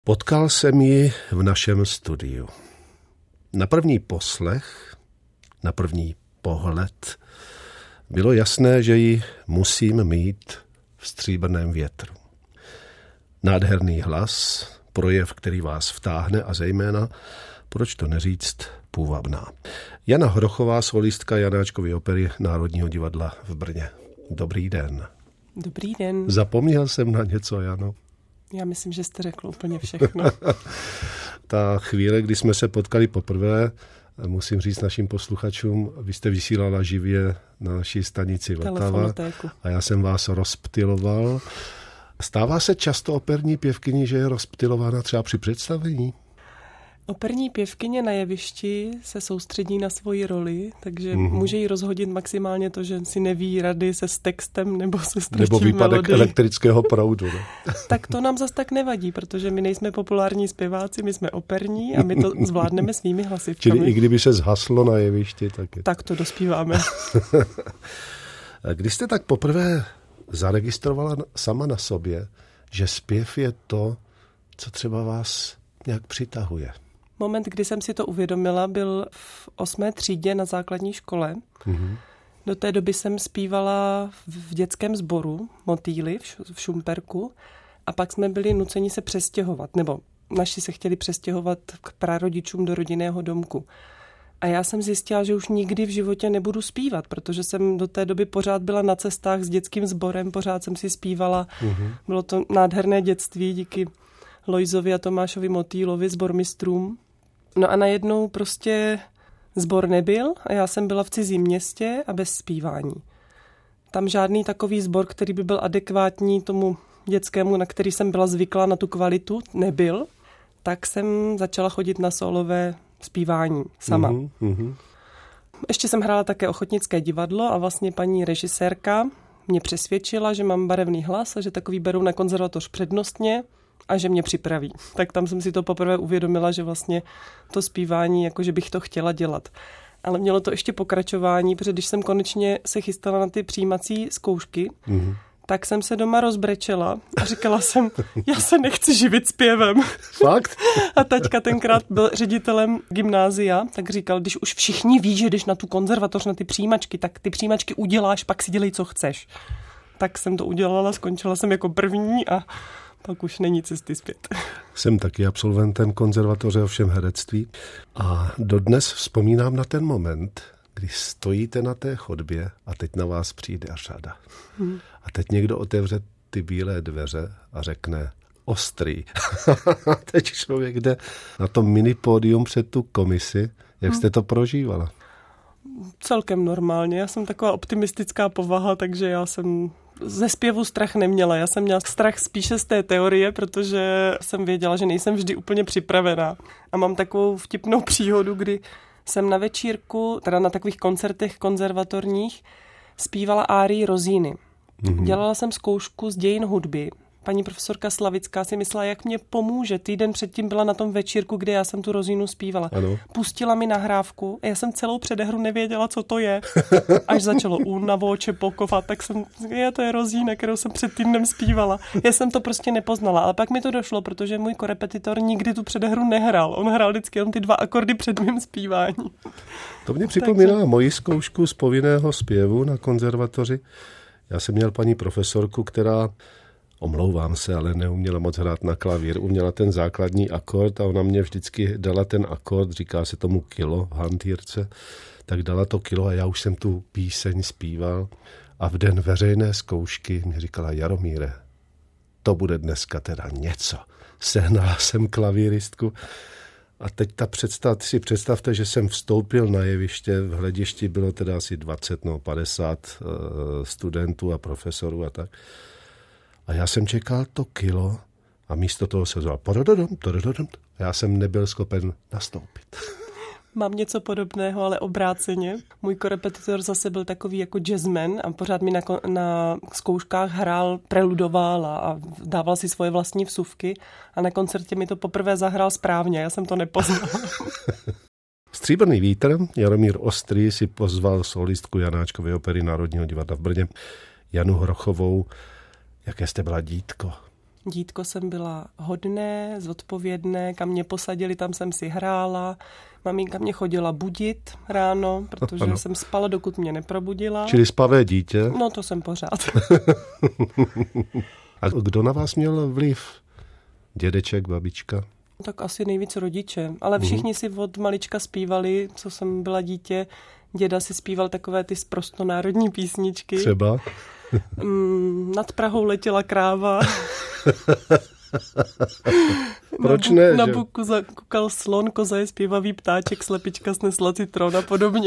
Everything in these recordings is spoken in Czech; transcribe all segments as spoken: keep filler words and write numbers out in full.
Potkal jsem ji v našem studiu. Na první poslech, na první pohled bylo jasné, že ji musím mít v stříbrném větru. Nádherný hlas, projev, který vás vtáhne a zejména, proč to neříct, půvabná. Jana Hrochová, solistka Janáčkovy opery Národního divadla v Brně. Dobrý den. Dobrý den. Zapomněl jsem na něco, Jano? Já myslím, že jste řekl úplně všechno. Ta chvíle, kdy jsme se potkali poprvé, musím říct našim posluchačům, vy jste vysílala živě na naší stanici Vltava a já jsem vás rozptyloval. Stává se často operní pěvkyni, že je rozptylována třeba při představení? Operní pěvkyně na jevišti se soustředí na svoji roli, takže mm-hmm. může jí rozhodit maximálně to, že si neví rady se s textem nebo se ztratí Nebo výpadek melodii. elektrického proudu. Ne? Tak to nám zas tak nevadí, protože my nejsme populární zpěváci, my jsme operní a my to zvládneme svými hlasivkami. Čili i kdyby se zhaslo na jevišti, tak je... Tak to dospíváme. Když jste tak poprvé zaregistrovala sama na sobě, že zpěv je to, co třeba vás nějak přitahuje? Moment, kdy jsem si to uvědomila, byl v osmé třídě na základní škole. Mm-hmm. Do té doby jsem zpívala v dětském sboru Motýly v Šumperku a pak jsme byli nuceni se přestěhovat, nebo naši se chtěli přestěhovat k prarodičům do rodinného domku. A já jsem zjistila, že už nikdy v životě nebudu zpívat, protože jsem do té doby pořád byla na cestách s dětským sborem, pořád jsem si zpívala. Mm-hmm. Bylo to nádherné dětství díky Lojzovi a Tomášovi Motýlovi, sbormistrům. No a najednou prostě sbor nebyl a já jsem byla v cizím městě a bez zpívání. Tam žádný takový sbor, který by byl adekvátní tomu dětskému, na který jsem byla zvyklá, na tu kvalitu, nebyl. Tak jsem začala chodit na solové zpívání sama. Mm-hmm. Ještě jsem hrála také ochotnické divadlo a vlastně paní režisérka mě přesvědčila, že mám barevný hlas a že takový berou na konzervatoř přednostně a že mě připraví. Tak tam jsem si to poprvé uvědomila, že vlastně to zpívání, jako že bych to chtěla dělat. Ale mělo to ještě pokračování, protože když jsem konečně se chystala na ty přijímací zkoušky, mm-hmm. tak jsem se doma rozbrečela a říkala jsem, já se nechci živit zpěvem. Fakt? A taťka tenkrát byl ředitelem gymnázia, tak říkal, když už všichni ví, že jdeš na tu konzervatoř, na ty přijímačky, tak ty přijímačky uděláš, pak si dělej, co chceš. Tak jsem to udělala, skončila jsem jako první a pak už není cesty zpět. Jsem taky absolventem konzervatoře, ovšem herectví. A dodnes vzpomínám na ten moment, kdy stojíte na té chodbě a teď na vás přijde řada. Hmm. A teď někdo otevře ty bílé dveře a řekne ostrý. A teď člověk jde na to minipódium před tu komisi. Jak hmm. jste to prožívala? Celkem normálně. Já jsem taková optimistická povaha, takže já jsem ze zpěvu strach neměla. Já jsem měla strach spíše z té teorie, protože jsem věděla, že nejsem vždy úplně připravená. A mám takovou vtipnou příhodu, kdy jsem na večírku, teda na takových koncertech konzervatorních, zpívala árii Rozíny. Mm-hmm. Dělala jsem zkoušku z dějin hudby. Paní profesorka Slavická si myslela, jak mě pomůže. Týden předtím byla na tom večírku, kde já jsem tu Rozínu zpívala. Ano. Pustila mi nahrávku a já jsem celou předehru nevěděla, co to je. Až začalo únavo, čepokovat, tak jsem, je, to je Rozína, kterou jsem před týdnem zpívala. Já jsem to prostě nepoznala, ale pak mi to došlo, protože můj korepetitor nikdy tu předehru nehrál. On hrál vždycky jenom ty dva akordy před mým zpívání. To mě připomíná Takže... moji zkoušku z povinného zpěvu na konzervatoři. Já jsem měl paní profesorku, která omlouvám se, ale neuměla moc hrát na klavír. Uměla ten základní akord a ona mě vždycky dala ten akord, říká se tomu kilo v hantýrce, tak dala to kilo a já už jsem tu píseň zpíval a v den veřejné zkoušky mě říkala, Jaromíre, to bude dneska teda něco. Sehnala jsem klavíristku a teď ta představ, si představte, že jsem vstoupil na jeviště, v hledišti bylo teda asi dvacet, no padesát uh, studentů a profesorů a tak. A já jsem čekal to kilo a místo toho se zval porododom, porododom. Já jsem nebyl schopen nastoupit. Mám něco podobného, ale obráceně. Můj korepetitor zase byl takový jako jazzman a pořád mi na, na zkouškách hrál, preludoval a, a dával si svoje vlastní vsuvky a na koncertě mi to poprvé zahrál správně, já jsem to nepoznal. Stříbrný vítr, Jaromír Ostrý si pozval solistku Janáčkovy opery Národního divadla v Brně, Janu Hrochovou. Jaké jste byla dítko? Dítko jsem byla hodné, zodpovědné, kam mě posadili, tam jsem si hrála. Maminka mě chodila budit ráno, protože ano. jsem spala, dokud mě neprobudila. Čili spavé dítě? No to jsem pořád. A kdo na vás měl vliv? Dědeček, babička? Tak asi nejvíc rodiče, ale všichni mm. si od malička zpívali, co jsem byla dítě. Děda si zpíval takové ty sprostonárodní písničky. Třeba? Mm, nad Prahou letěla kráva. Proč na bu- ne? Na že? buku kukal slon, koza je zpívavý ptáček, slepička snesla citron a podobně.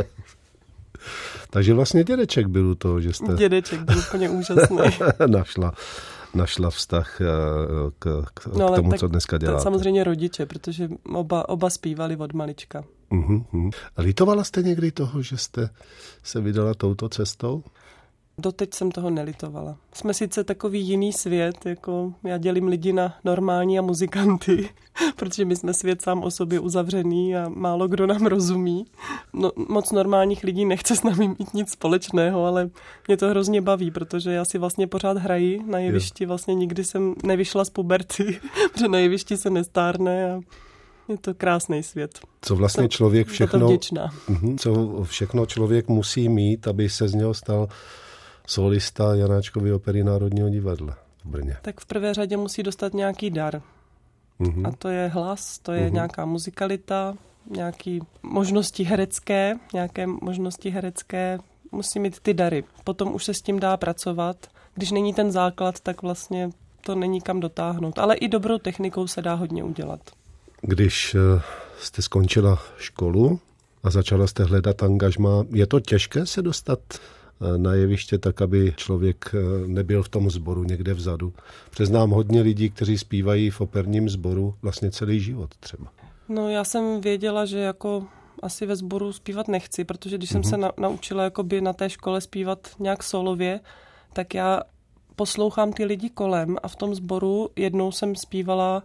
Takže vlastně dědeček byl u toho, že jste... Dědeček byl úplně úžasný. našla, našla vztah k, k, no, k tomu, tak, co dneska děláte. Samozřejmě rodiče, protože oba, oba zpívali od malička. Uh-huh, uh-huh. Litovala jste někdy toho, že jste se vydala touto cestou? Doteď jsem toho nelitovala. Jsme sice takový jiný svět, jako já dělím lidi na normální a muzikanty, protože my jsme svět sám o sobě uzavřený a málo kdo nám rozumí. No, moc normálních lidí nechce s námi mít nic společného, ale mě to hrozně baví, protože já si vlastně pořád hraji na jevišti, vlastně nikdy jsem nevyšla z puberty, protože na jevišti se nestárne a je to krásný svět. Co vlastně to, člověk všechno, vděčná. co všechno člověk musí mít, aby se z něho stal solista Janáčkovy opery Národního divadla v Brně. Tak v prvé řadě musí dostat nějaký dar. Uh-huh. A to je hlas, to je uh-huh. nějaká muzikalita, nějaké možnosti herecké, nějaké možnosti herecké, musí mít ty dary. Potom už se s tím dá pracovat. Když není ten základ, tak vlastně to není kam dotáhnout. Ale i dobrou technikou se dá hodně udělat. Když jste skončila školu a začala jste hledat angažmá, je to těžké se dostat na jeviště tak, aby člověk nebyl v tom sboru někde vzadu? Přiznám hodně lidí, kteří zpívají v operním sboru vlastně celý život třeba. No já jsem věděla, že jako asi ve sboru zpívat nechci, protože když mm-hmm. jsem se na, naučila jakoby na té škole zpívat nějak solově, tak já poslouchám ty lidi kolem a v tom sboru jednou jsem zpívala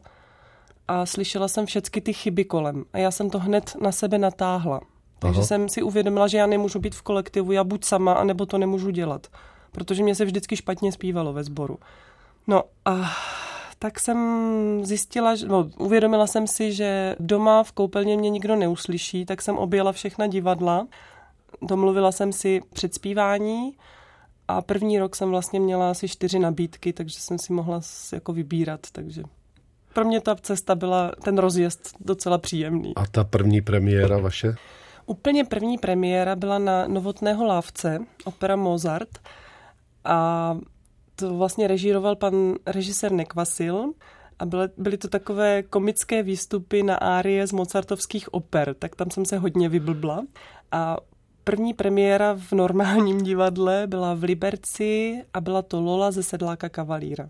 a slyšela jsem všechny ty chyby kolem a já jsem to hned na sebe natáhla. Takže Aha. jsem si uvědomila, že já nemůžu být v kolektivu, já buď sama, anebo to nemůžu dělat. Protože mě se vždycky špatně zpívalo ve sboru. No a tak jsem zjistila, že, no, uvědomila jsem si, že doma v koupelně mě nikdo neuslyší, tak jsem objela všechna divadla. Domluvila jsem si předspívání a první rok jsem vlastně měla asi čtyři nabídky, takže jsem si mohla jako vybírat, takže... Pro mě ta cesta byla, ten rozjezd docela příjemný. A ta první premiéra vaše? Úplně první premiéra byla na Novotného Lávce, opera Mozart. A to vlastně režíroval pan režisér Nekvasil. A byly, byly to takové komické výstupy na árie z mozartovských oper. Tak tam jsem se hodně vyblbla. A první premiéra v normálním divadle byla v Liberci a byla to Lola ze Sedláka kavalíra.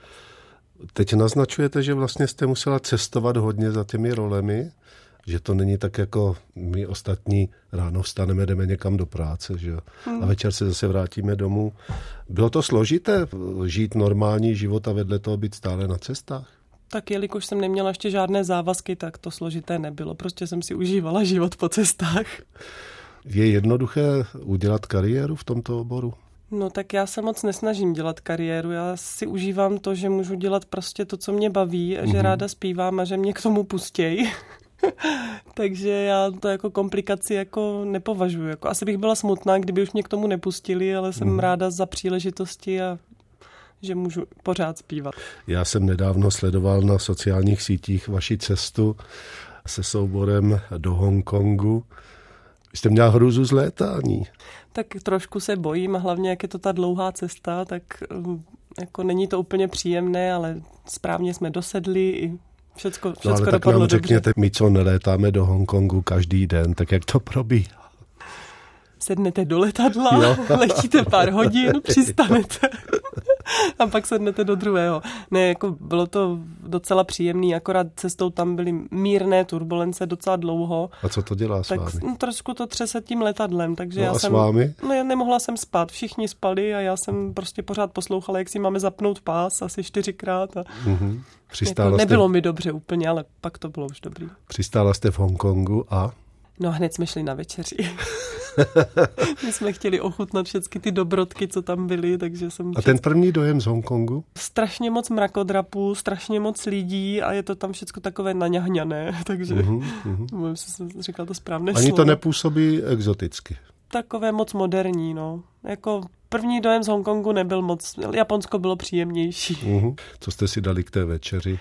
Teď naznačujete, že vlastně jste musela cestovat hodně za těmi rolemi, že to není tak jako my ostatní ráno vstaneme, jdeme někam do práce, že? Hmm. A večer se zase vrátíme domů. Bylo to složité žít normální život a vedle toho být stále na cestách? Tak jelikož jsem neměla ještě žádné závazky, tak to složité nebylo. Prostě jsem si užívala život po cestách. Je jednoduché udělat kariéru v tomto oboru? No tak já se moc nesnažím dělat kariéru, já si užívám to, že můžu dělat prostě to, co mě baví, a že mm-hmm. ráda zpívám a že mě k tomu pustěj. Takže já to jako komplikaci jako nepovažuji. Jako asi bych byla smutná, kdyby už mě k tomu nepustili, ale jsem mm. ráda za příležitosti a že můžu pořád zpívat. Já jsem nedávno sledoval na sociálních sítích vaši cestu se souborem do Hongkongu. Jste měla hrůzu z létání. Tak trošku se bojím a hlavně, jak je to ta dlouhá cesta, tak jako není to úplně příjemné, ale správně jsme dosedli i všecko, všecko no, ale dopadlo tak nám dobře. Řekněte, my co nelétáme do Hongkongu každý den, tak jak to probíhá? Sednete do letadla, jo. letíte pár hodin, přistanete a pak sednete do druhého. Ne, jako bylo to docela příjemný, akorát cestou tam byly mírné turbulence docela dlouho. A co to dělá s tak, vámi? No, trošku to třese tím letadlem, takže no já a jsem... s vámi? No já nemohla jsem spát, všichni spali a já jsem prostě pořád poslouchala, jak si máme zapnout pás asi čtyřikrát. A... Mm-hmm. Jako, nebylo jste... mi dobře úplně, ale pak to bylo už dobrý. Přistála jste v Hongkongu a? No hned jsme šli na večeři. My jsme chtěli ochutnat všechny ty dobrodky, co tam byly, takže jsem... A ten první dojem z Hongkongu? Strašně moc mrakodrapů, strašně moc lidí a je to tam všechno takové naňahňané, takže uh-huh, uh-huh. jsem říkal to správné Ani slovo. to nepůsobí exoticky. Takové moc moderní, no. Jako první dojem z Hongkongu nebyl moc... Japonsko bylo příjemnější. Uh-huh. Co jste si dali k té večeři?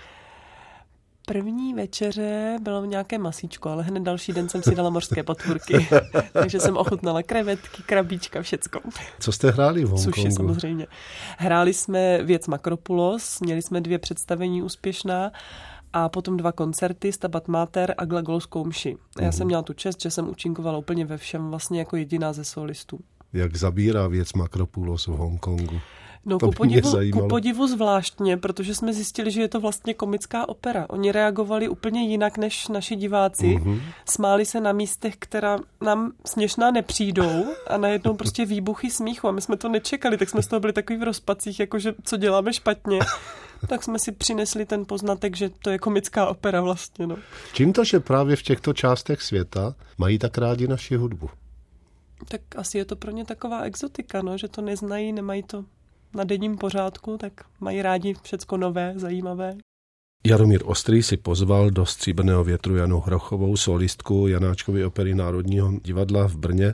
První večeře bylo nějaké masíčko, ale hned další den jsem si dala mořské potvůrky. Takže jsem ochutnala krevetky, krabíčka, všecko. Co jste hráli v Hongkongu? Suši samozřejmě. Hráli jsme Věc Makropulos, měli jsme dvě představení úspěšná a potom dva koncerty, Stabat Mater a Glagolskou mši. Já uh-huh. jsem měla tu čest, že jsem účinkovala úplně ve všem, vlastně jako jediná ze solistů. Jak zabírá Věc Makropulos v Hongkongu? No, ku podivu, ku podivu zvláštně, protože jsme zjistili, že je to vlastně komická opera. Oni reagovali úplně jinak než naši diváci. Mm-hmm. Smáli se na místech, která nám směšná nepřijdou a najednou prostě výbuchy smíchu. A my jsme to nečekali, tak jsme z toho byli takový v rozpacích, jakože co děláme špatně. Tak jsme si přinesli ten poznatek, že to je komická opera vlastně. No. Čím to, že právě v těchto částech světa mají tak rádi naši hudbu? Tak asi je to pro ně taková exotika, no, že to neznají, nemají to na denním pořádku, tak mají rádi všecko nové, zajímavé. Jaromír Ostrý si pozval do Stříbrného větru Janu Hrochovou, solistku Janáčkovy opery Národního divadla v Brně.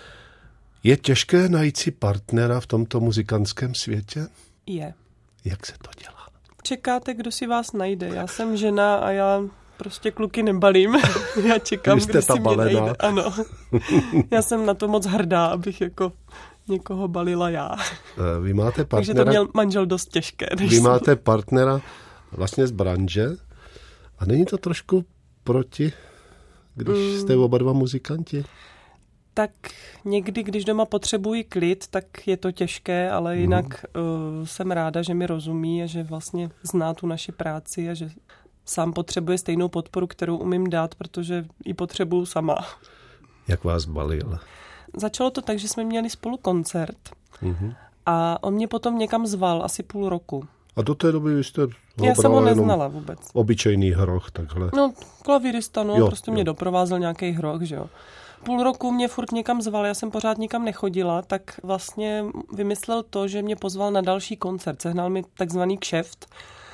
Je těžké najít si partnera v tomto muzikantském světě? Je. Jak se to dělá? Čekáte, kdo si vás najde. Já jsem žena a já prostě kluky nebalím. Já čekám, kdo si mě najde. Ano. Já jsem na to moc hrdá, abych jako někoho balila já. Vy máte partnera... Takže to měl manžel dost těžké. Vy máte partnera vlastně z branže a není to trošku proti, když mm. jste oba dva muzikanti? Tak někdy, když doma potřebuji klid, tak je to těžké, ale jinak mm. uh, jsem ráda, že mi rozumí a že vlastně zná tu naši práci a že sám potřebuje stejnou podporu, kterou umím dát, protože ji potřebuju sama. Jak vás balil? Začalo to tak, že jsme měli spolu koncert mm-hmm. a on mě potom někam zval, asi půl roku. A do té doby jste ho Já jsem ho neznala vůbec. Obyčejný hroch, takhle. No, klavírista, no, jo, prostě jo. mě doprovázel nějaký hroch, že jo. Půl roku mě furt někam zval, já jsem pořád nikam nechodila, tak vlastně vymyslel to, že mě pozval na další koncert. Sehnal mi takzvaný kšeft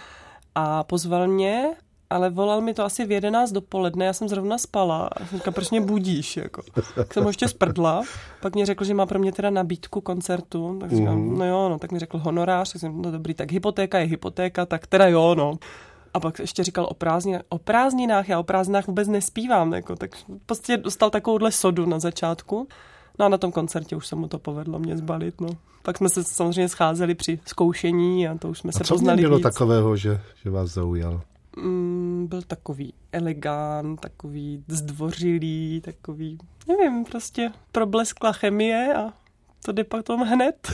a pozval mě, ale volal mi to asi v jedenáct dopoledne, já jsem zrovna spala a říkal, proč mě budíš, jako. Tak jsem ho ještě sprdla, pak mě řekl, že má pro mě teda nabídku koncertu, tak říkám, mm. no jo, no, tak mi řekl honorář, tak jsem, no dobrý, tak hypotéka je hypotéka, tak teda jo, no. A pak ještě říkal o prázdninách, o prázdninách, já o prázdninách vůbec nespívám, jako, tak prostě dostal takovouhle sodu na začátku. No a na tom koncertě už se mu to povedlo mě zbalit, no. Pak jsme se samozřejmě scházeli při zkoušení a to už jsme a se co poznali bylo víc. takového, že, že vás zaujal? Mm, byl takový elegant, takový zdvořilý, takový, nevím, prostě probleskla chemie a to jde pak tom hned.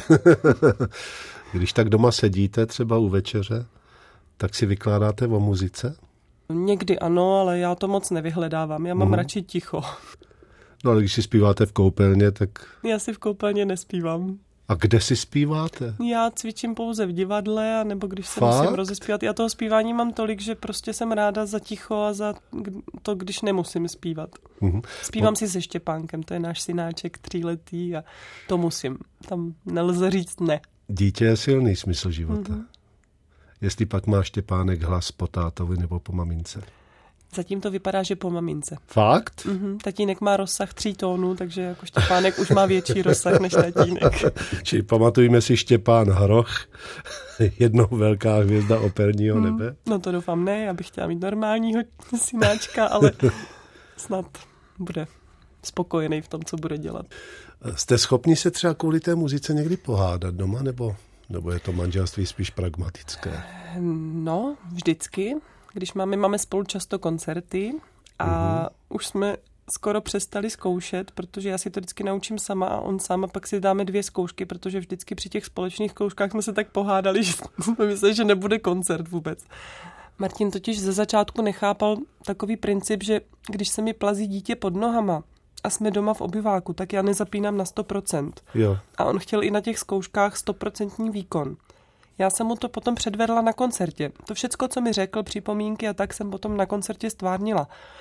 Když tak doma sedíte třeba u večeře, tak si vykládáte o muzice? Někdy ano, ale já to moc nevyhledávám, já mám mm. radši ticho. No ale když si zpíváte v koupelně, tak... Já si v koupelně nespívám. A kde si zpíváte? Já cvičím pouze v divadle, a nebo když se Fakt? musím rozespívat. Já toho zpívání mám tolik, že prostě jsem ráda za ticho a za to, když nemusím zpívat. Mm-hmm. Zpívám no. si se Štěpánkem, to je náš synáček tříletý a to musím. Tam nelze říct ne. Dítě je silný smysl života. Mm-hmm. Jestli pak má Štěpánek hlas po tátovi nebo po mamince? Zatím to vypadá, že po mamince. Fakt? Mm-hmm. Tatínek má rozsah tří tónů, takže jako Štěpánek už má větší rozsah než tatínek. Čili pamatujeme si Štěpán Hroch, jednou velká hvězda operního mm, nebe? No to doufám ne, já bych chtěla mít normálního synáčka, ale snad bude spokojený v tom, co bude dělat. Jste schopni se třeba kvůli té muzice někdy pohádat doma, nebo, nebo je to manželství spíš pragmatické? No, vždycky. Když máme, máme spolu často koncerty a mm-hmm. už jsme skoro přestali zkoušet, protože já si to vždycky naučím sama a on sám a pak si dáme dvě zkoušky, protože vždycky při těch společných zkouškách jsme se tak pohádali, že jsme mysleli, že nebude koncert vůbec. Martin totiž ze začátku nechápal takový princip, že když se mi plazí dítě pod nohama a jsme doma v obyváku, tak já nezapínám na sto procent. Jo. A on chtěl i na těch zkouškách sto procent výkon. Já jsem mu to potom předvedla na koncertě. To všecko, co mi řekl, připomínky a tak jsem potom na koncertě stvárnila.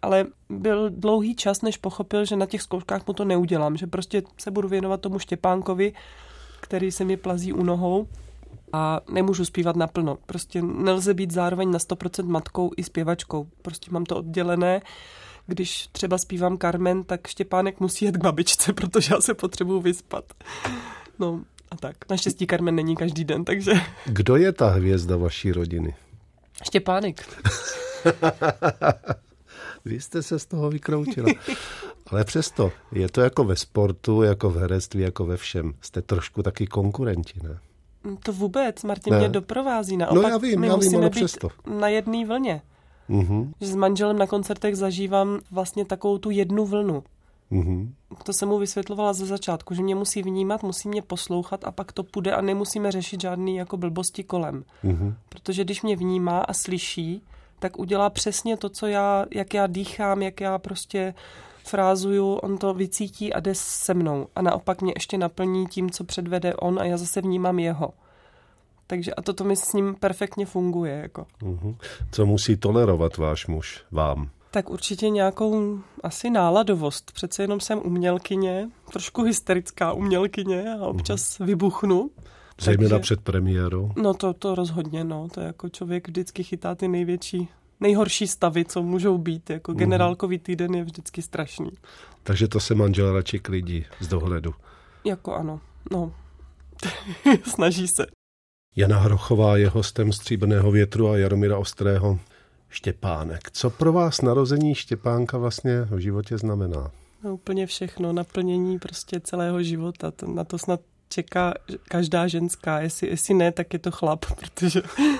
ale byl dlouhý čas, než pochopil, že na těch zkouškách mu to neudělám, že prostě se budu věnovat tomu Štěpánkovi, který se mi plazí u nohou a nemůžu zpívat naplno. Prostě nelze být zároveň na sto procent matkou i zpěvačkou. Prostě mám to oddělené. Když třeba zpívám Carmen, tak Štěpánek musí jet k babičce, protože já se potřebuju vyspat. No a tak. Naštěstí Carmen není každý den, takže... Kdo je ta hvězda vaší rodiny? Štěpánek. Vy jste se z toho vykroutila. Ale přesto, je to jako ve sportu, jako v herectví, jako ve všem. Jste trošku taky konkurenti, ne? To vůbec. Martin ne. mě doprovází. Naopak, no já vím, my já musíme vím, ale být přesto. na jedné vlně. Mm-hmm. Že s manželem na koncertech zažívám vlastně takovou tu jednu vlnu. Mm-hmm. To jsem mu vysvětlovala ze začátku, že mě musí vnímat, musí mě poslouchat a pak to půjde a nemusíme řešit žádný jako blbosti kolem. Mm-hmm. Protože když mě vnímá a slyší, tak udělá přesně to, co já, jak já dýchám, jak já prostě frázuju, on to vycítí a jde se mnou. A naopak mě ještě naplní tím, co předvede on a já zase vnímám jeho. Takže a toto mi s ním perfektně funguje. Jako. Mm-hmm. Co musí tolerovat váš muž vám? Tak určitě nějakou asi náladovost. Přece jenom jsem umělkyně, trošku hysterická umělkyně a občas mm-hmm. vybuchnu. Zejména Takže, před premiérou. No to, to rozhodně, no. To je jako člověk vždycky chytá ty největší, nejhorší stavy, co můžou být. Jako mm-hmm. generálkový týden je vždycky strašný. Takže to se manžel radši klidí z dohledu. Jako ano, no. Snaží se. Jana Hrochová je hostem Stříbrného větru a Jaromíra Ostrého. Štěpánek. Co pro vás narození Štěpánka vlastně v životě znamená? No, úplně všechno, naplnění prostě celého života. To, na to snad čeká každá ženská. Jestli, jestli ne, tak je to chlap, protože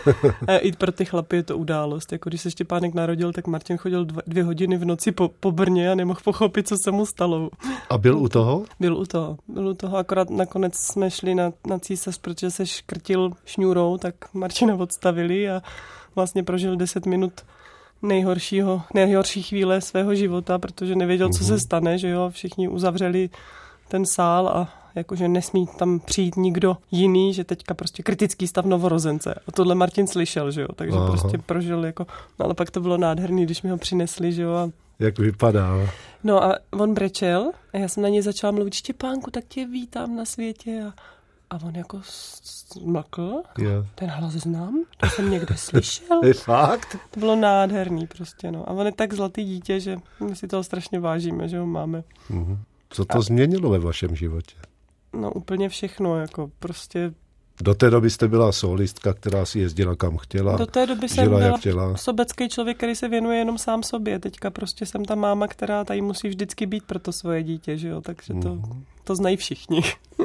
i pro ty chlapy je to událost. Jako když se Štěpánek narodil, tak Martin chodil dva, dvě hodiny v noci po, po Brně a nemohl pochopit, co se mu stalo. A byl u toho? Byl u toho. Byl u toho, akorát nakonec jsme šli na, na císař, protože se škrtil šňůrou, tak Martina odstavili a vlastně prožil deset minut nejhoršího, nejhorší chvíle svého života, protože nevěděl, co se stane, že jo, všichni uzavřeli ten sál a jakože nesmí tam přijít nikdo jiný, že teďka prostě kritický stav novorozence. A tohle Martin slyšel, že jo, takže Aha. prostě prožil jako, no ale pak to bylo nádherný, když mi ho přinesli, že jo. A... Jak vypadá? No a on brečel a já jsem na něj začala mluvit, Štěpánku, tak tě vítám na světě a A on jako zmlkl. Yeah. Ten hlas znám, to jsem někde slyšel. Je fakt? To bylo nádherný prostě, no. A on je tak zlatý dítě, že my si toho strašně vážíme, že ho máme. Mm-hmm. Co to a... změnilo ve vašem životě? No úplně všechno, jako prostě... Do té doby jste byla solistka, která si jezdila kam chtěla. Do té doby jsem byla sobecký člověk, který se věnuje jenom sám sobě. Teďka prostě jsem ta máma, která tady musí vždycky být pro to svoje dítě, že jo. Takže to, mm. to znají všichni.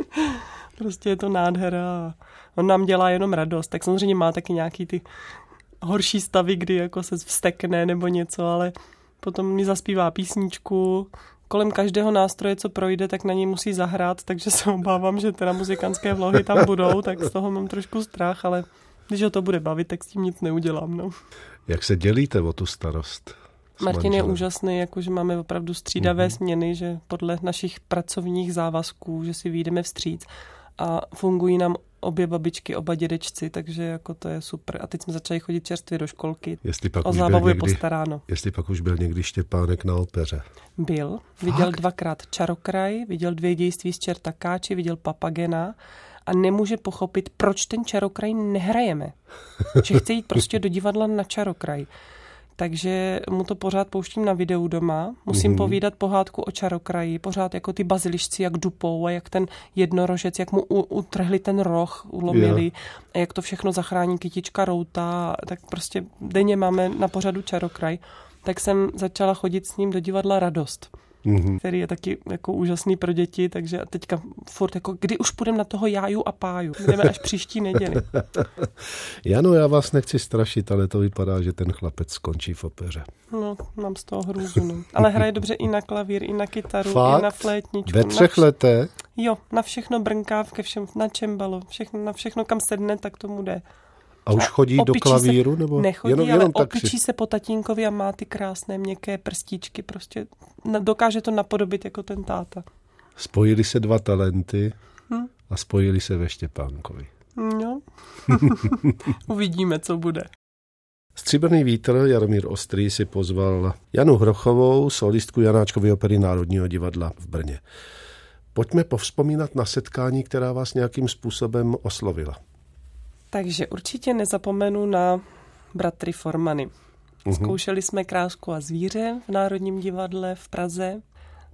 Prostě je to nádhera a on nám dělá jenom radost. Tak samozřejmě má taky nějaký ty horší stavy, kdy jako se vztekne nebo něco, ale potom mi zaspívá písničku. Kolem každého nástroje, co projde, tak na něj musí zahrát, takže se obávám, že teda muzikantské vlohy tam budou, tak z toho mám trošku strach, ale když ho to bude bavit, tak s tím nic neudělám. No. Jak se dělíte o tu starost? Martin je úžasný, jakože máme opravdu střídavé mm-hmm. směny, že podle našich pracovních závazků, že si vyjdeme vstříc a fungují nám obě babičky, oba dědečci, takže jako to je super. A teď jsme začali chodit čerstvě do školky. Jestli pak o už zábavu byl je někdy, postaráno. Jestli pak už byl někdy Štěpánek na opeře. Byl. Viděl Fakt? dvakrát Čarokraj, viděl dvě dějství z Čertakáči, viděl Papagena a nemůže pochopit, proč ten Čarokraj nehrajeme. Že chce jít prostě do divadla na Čarokraj. Takže mu to pořád pouštím na videu doma. Musím mm-hmm. povídat pohádku o Čarokraji, pořád jako ty bazilišci, jak dupou a jak ten jednorožec, jak mu u, utrhli ten roh, ulomili yeah. a jak to všechno zachrání kytička Routa. Tak prostě denně máme na pořadu Čarokraj. Tak jsem začala chodit s ním do divadla Radost, mm-hmm. který je taky jako úžasný pro děti, takže teďka furt jako, kdy už půjdeme na toho Jáju a Páju. Jdeme až příští neděli. Jano, já vás nechci strašit, ale to vypadá, že ten chlapec skončí v opeře. No, mám z toho hrůzu, no. Ale hraje dobře i na klavír, i na kytaru, Fakt? i na flétničku. Ve třech vš- letech? Jo, na všechno brnká, ke všem, na čembalo, všechno, na všechno, kam sedne, tak tomu jde. A už chodí a do klavíru? Se, nebo nechodí, jenom, ale jenom opičí se po tatínkovi a má ty krásné měkké prstíčky. Prostě dokáže to napodobit jako ten táta. Spojili se dva talenty hm? a spojili se ve Štěpánkovi. No. Uvidíme, co bude. Stříbrný vítr Jaromír Ostrý si pozval Janu Hrochovou, solistku Janáčkovy opery Národního divadla v Brně. Pojďme povzpomínat na setkání, která vás nějakým způsobem oslovila. Takže určitě nezapomenu na bratry Formany. Uhum. Zkoušeli jsme Krásku a zvíře v Národním divadle v Praze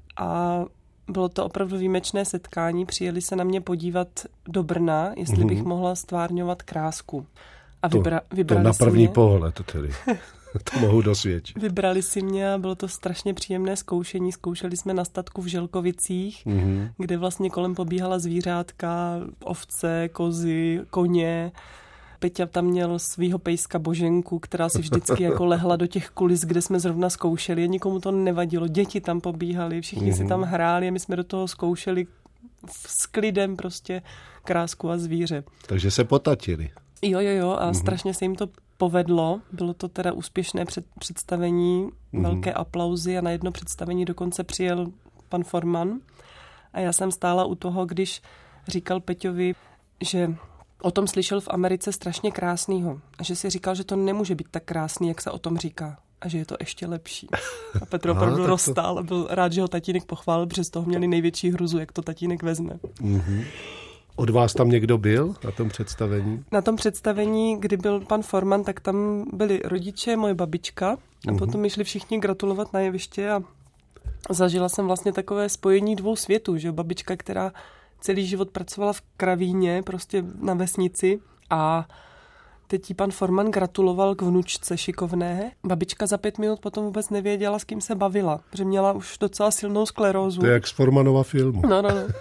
a bylo to opravdu výjimečné setkání. Přijeli se na mě podívat do Brna, jestli uhum. bych mohla stvárňovat Krásku. A vybra, to, vybrali to na první mě, pohled tedy. To mohu dosvědčit. Vybrali si mě a bylo to strašně příjemné zkoušení. Zkoušeli jsme na statku v Želkovicích, mm-hmm. kde vlastně kolem pobíhala zvířátka, ovce, kozy, koně. Peťa tam měl svýho pejska Boženku, která si vždycky jako lehla do těch kulis, kde jsme zrovna zkoušeli. A nikomu to nevadilo. Děti tam pobíhali, všichni mm-hmm. si tam hráli a my jsme do toho zkoušeli s klidem prostě Krásku a zvíře. Takže se potatili. Jo, jo, jo a mm-hmm. strašně se jim to povedlo. Bylo to teda úspěšné před, představení, mm-hmm. velké aplauzy a na jedno představení dokonce přijel pan Forman. A já jsem stála u toho, když říkal Peťovi, že o tom slyšel v Americe strašně krásnýho. A že si říkal, že to nemůže být tak krásný, jak se o tom říká. A že je to ještě lepší. A Petr opravdu to... rozstál a byl rád, že ho tatínek pochválil, protože z toho měli největší hruzu, jak to tatínek vezme. Mm-hmm. Od vás tam někdo byl na tom představení? Na tom představení, kdy byl pan Forman, tak tam byli rodiče, moje babička a uhum. potom mi šli všichni gratulovat na jeviště a zažila jsem vlastně takové spojení dvou světů, že babička, která celý život pracovala v kravíně, prostě na vesnici a teď jí pan Forman gratuloval k vnučce šikovné. Babička za pět minut potom vůbec nevěděla, s kým se bavila, protože měla už docela silnou sklerózu. To je jak z Formanova filmu. No, no, no.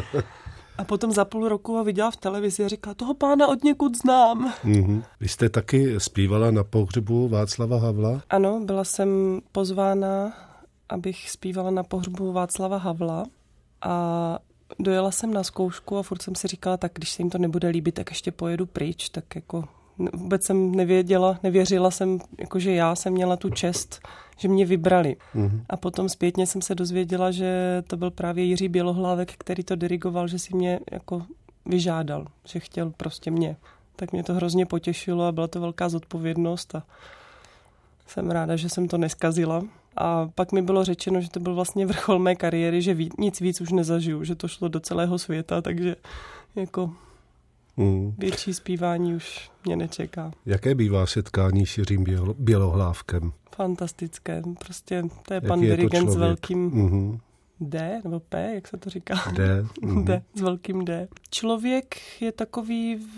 A potom za půl roku ho viděla v televizi a říkala, toho pána od někud znám. Mm-hmm. Vy jste taky zpívala na pohřbu Václava Havla? Ano, byla jsem pozvána, abych zpívala na pohřbu Václava Havla a dojela jsem na zkoušku a furt jsem si říkala, tak když se jim to nebude líbit, tak ještě pojedu pryč, tak jako vůbec jsem nevěděla, nevěřila jsem, jako že já jsem měla tu čest, že mě vybrali. Mm-hmm. A potom zpětně jsem se dozvěděla, že to byl právě Jiří Bělohlávek, který to dirigoval, že si mě jako vyžádal, že chtěl prostě mě. Tak mě to hrozně potěšilo a byla to velká zodpovědnost a jsem ráda, že jsem to neskazila. A pak mi bylo řečeno, že to byl vlastně vrchol mé kariéry, že ví, nic víc už nezažiju, že to šlo do celého světa, takže jako mm. větší zpívání už mě nečeká. Jaké bývá setkání s Jiřím Bělo, Bělohlávkem? Fantastické, prostě to je pan dirigent s velkým mm-hmm. D, nebo P, jak se to říká? D. Mm-hmm. D, s velkým D. Člověk je takový,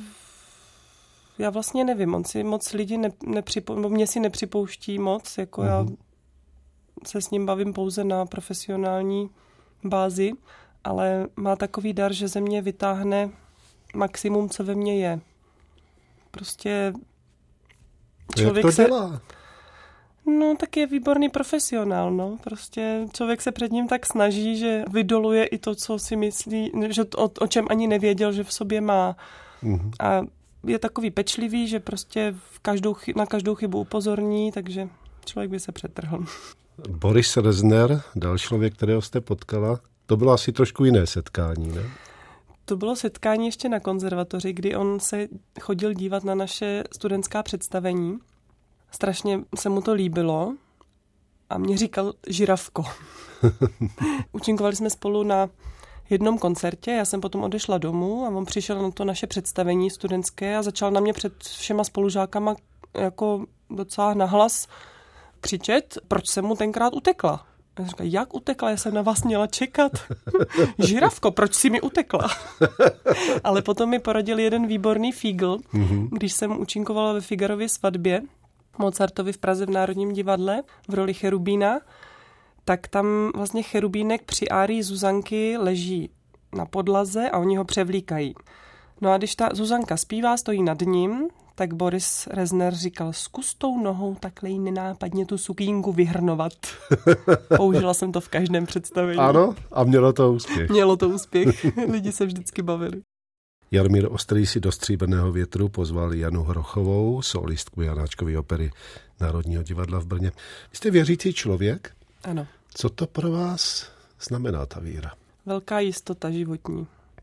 já vlastně nevím, on si moc lidi ne, nepřipou, mě si nepřipouští moc, jako mm-hmm. já se s ním bavím pouze na profesionální bázi, ale má takový dar, že ze mě vytáhne maximum, co ve mně je. Prostě člověk Jak to se... dělá? No, tak je výborný profesionál, no. Prostě člověk se před ním tak snaží, že vydoluje i to, co si myslí, že o, o čem ani nevěděl, že v sobě má. Mm-hmm. A je takový pečlivý, že prostě v každou, na každou chybu upozorní, takže člověk by se přetrhl. Boris Rezner, další člověk, kterého jste potkala, to bylo asi trošku jiné setkání, ne? To bylo setkání ještě na konzervatoři, kdy on se chodil dívat na naše studentská představení. Strašně se mu to líbilo a mě říkal žirafko. Účinkovali jsme spolu na jednom koncertě, já jsem potom odešla domů a on přišel na to naše představení studentské a začal na mě před všema spolužákama jako docela nahlas křičet, proč jsem mu tenkrát utekla. Já říkala, jak utekla? Já jsem na vás měla čekat. Žirafko, proč jsi mi utekla? Ale potom mi poradil jeden výborný fígl, mm-hmm. když jsem účinkovala ve Figarově svatbě Mozartovi v Praze v Národním divadle v roli cherubína, tak tam vlastně cherubínek při árii Zuzanky leží na podlaze a oni ho převlíkají. No a když ta Zuzanka zpívá, stojí nad ním, tak Boris Rezner říkal, zkus tou nohou takhle jí nenápadně tu sukínku vyhrnovat. Použila jsem to v každém představení. Ano, a mělo to úspěch. Mělo to úspěch. Lidi se vždycky bavili. Jaromír Ostrý si do Stříbrného větru pozval Janu Hrochovou, solistku Janáčkovy opery Národního divadla v Brně. Vy jste věřící člověk? Ano. Co to pro vás znamená ta víra? Velká jistota životní.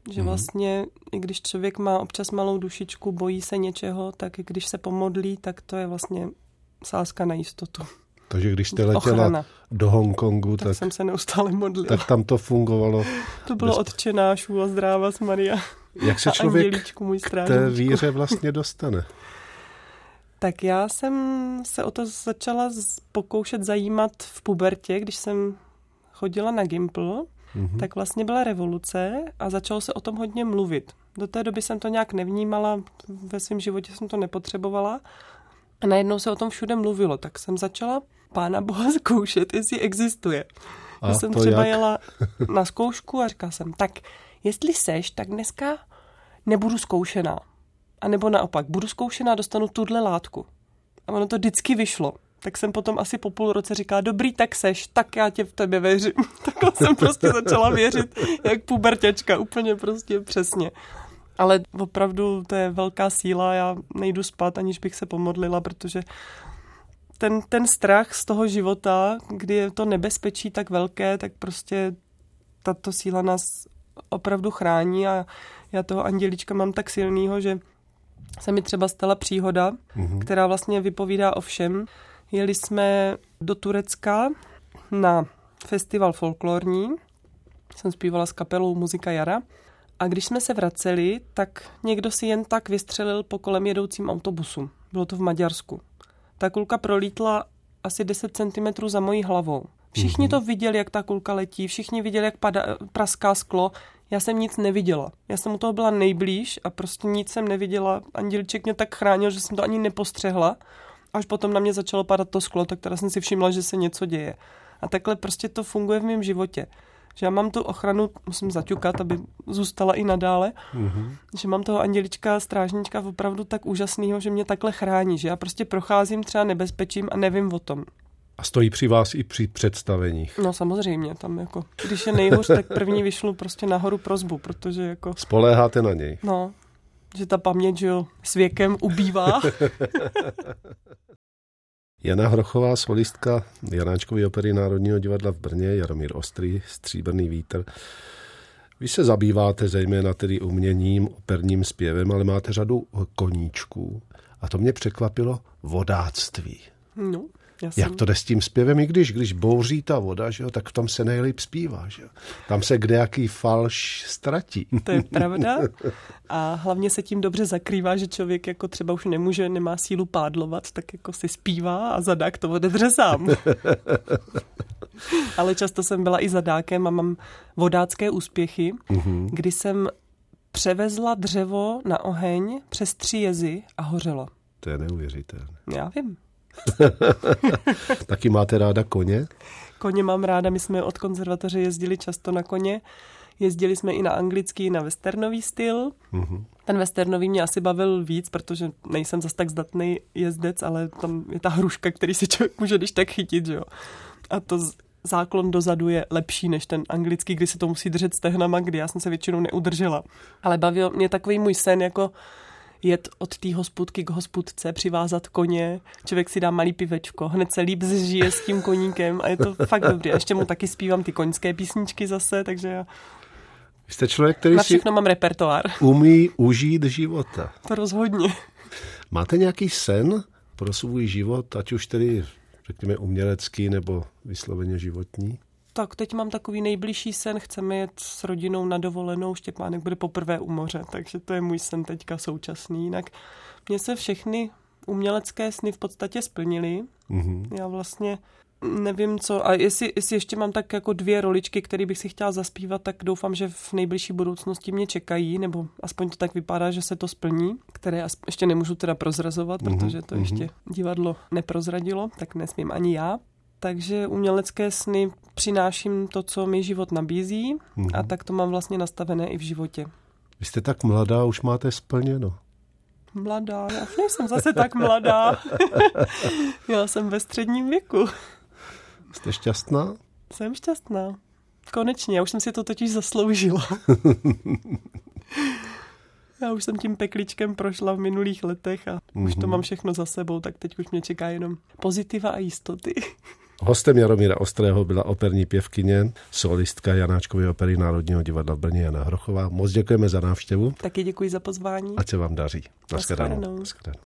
Že vlastně, i když člověk má občas malou dušičku, bojí se něčeho, tak i když se pomodlí, tak to je vlastně sázka na jistotu. Takže když jste letěla Ochrana. do Hongkongu, tak, tak jsem se neustále modlila. Tak tam to fungovalo. To bylo bez... Otče nášu a zdráva s Maria. Jak se člověk k té víře vlastně dostane? Tak já jsem se o to začala pokoušet zajímat v pubertě, když jsem chodila na Gimpl, mm-hmm. tak vlastně byla revoluce a začalo se o tom hodně mluvit. Do té doby jsem to nějak nevnímala, ve svém životě jsem to nepotřebovala a najednou se o tom všude mluvilo, tak jsem začala Pána Boha zkoušet, jestli existuje. A já jsem třeba jak? jela na zkoušku a říkala jsem, tak jestli seš, tak dneska nebudu zkoušená. A nebo naopak, budu zkoušená, dostanu tuhle látku. A ono to vždycky vyšlo. Tak jsem potom asi po půl roce říkala, dobrý, tak seš, tak já tě v tebe věřím. Takhle jsem prostě začala věřit, jak puberťačka, úplně prostě přesně. Ale opravdu to je velká síla, já nejdu spát, aniž bych se pomodlila, protože ten, ten strach z toho života, kdy je to nebezpečí tak velké, tak prostě tato síla nás opravdu chrání a já toho andělíčka mám tak silnýho, že se mi třeba stala příhoda, mm-hmm. která vlastně vypovídá o všem. Jeli jsme do Turecka na festival folklorní, jsem zpívala s kapelou Muzika jara a když jsme se vraceli, tak někdo si jen tak vystřelil po kolem jedoucím autobusu. Bylo to v Maďarsku. Ta kulka prolítla asi deset centimetrů za mojí hlavou. Všichni to viděli, jak ta kulka letí, všichni viděli, jak pada, praská sklo. Já jsem nic neviděla. Já jsem u toho byla nejblíž a prostě nic jsem neviděla. Andělíček mě tak chránil, že jsem to ani nepostřehla. Až potom na mě začalo padat to sklo, tak teda jsem si všimla, že se něco děje. A takhle prostě to funguje v mém životě. Že já mám tu ochranu, musím zaťukat, aby zůstala i nadále, mm-hmm. že mám toho andělička, strážníčka opravdu tak úžasného, že mě takhle chrání, že já prostě procházím třeba nebezpečím a nevím o tom. A stojí při vás i při představeních? No samozřejmě, tam jako, když je nejhůř, tak první vyšlu prostě nahoru prosbu, protože jako... Spoléháte na něj? No, že ta paměť, že jo, s věkem ubývá. Jana Hrochová, solistka Janáčkovy opery Národního divadla v Brně, Jaromír Ostrý, Stříbrný vítr. Vy se zabýváte zejména tedy uměním, operním zpěvem, ale máte řadu koníčků. A to mě překvapilo vodáctví. No, já jsem... Jak to jde s tím zpěvem, i když, když bouří ta voda, že jo, tak v tom se nejlíp zpívá. Že jo. Tam se kdejaký falš ztratí. To je pravda. A hlavně se tím dobře zakrývá, že člověk jako třeba už nemůže, nemá sílu pádlovat, tak jako si zpívá a zadák to odevře sám. Ale často jsem byla i zadákem a mám vodácké úspěchy, mm-hmm. kdy jsem převezla dřevo na oheň přes tři jezy a hořelo. To je neuvěřitelné. Já vím. Taky máte ráda koně? Koně mám ráda, my jsme od konzervatoře jezdili často na koně. Jezdili jsme i na anglický, i na westernový styl. Mm-hmm. Ten westernový mě asi bavil víc, protože nejsem zas tak zdatný jezdec, ale tam je ta hruška, který si člověk může když tak chytit, že jo. A to záklon dozadu je lepší než ten anglický, kdy se to musí držet stehnama, kdy já jsem se většinou neudržela. Ale bavil mě takový můj sen, jako jet od té hospůdky k hospůdce, přivázat koně, člověk si dá malý pivečko, hned se líp zžije s tím koníkem a je to fakt dobrý. A ještě mu taky zpívám ty koňské písničky zase, takže já... Jste člověk, který na všechno si mám repertoár. Umí užít života. To rozhodně. Máte nějaký sen pro svůj život, ať už tedy, řekněme, umělecký nebo vysloveně životní? Tak teď mám takový nejbližší sen, chceme jet s rodinou na dovolenou, Štěpánek bude poprvé u moře, takže to je můj sen teďka současný. Jinak mně se všechny umělecké sny v podstatě splnily. Mm-hmm. Já vlastně nevím co, a jestli, jestli ještě mám tak jako dvě roličky, které bych si chtěla zaspívat, tak doufám, že v nejbližší budoucnosti mě čekají, nebo aspoň to tak vypadá, že se to splní, které ještě nemůžu teda prozrazovat, mm-hmm. protože to ještě divadlo neprozradilo, tak nesmím ani já. Takže umělecké sny přináším to, co mi život nabízí mm-hmm. a tak to mám vlastně nastavené i v životě. Vy jste tak mladá, už máte splněno. Mladá, já už nejsem zase tak mladá. Já jsem ve středním věku. Jste šťastná? Jsem šťastná. Konečně, já už jsem si to totiž zasloužila. Já už jsem tím pekličkem prošla v minulých letech a mm-hmm. už to mám všechno za sebou, tak teď už mě čeká jenom pozitiva a jistoty. Hostem Jaromíra Ostrého byla operní pěvkyně, solistka Janáčkovy opery Národního divadla v Brně Jana Hrochová. Moc děkujeme za návštěvu. Taky děkuji za pozvání. Ať se vám daří. Naschledanou. Naschledanou.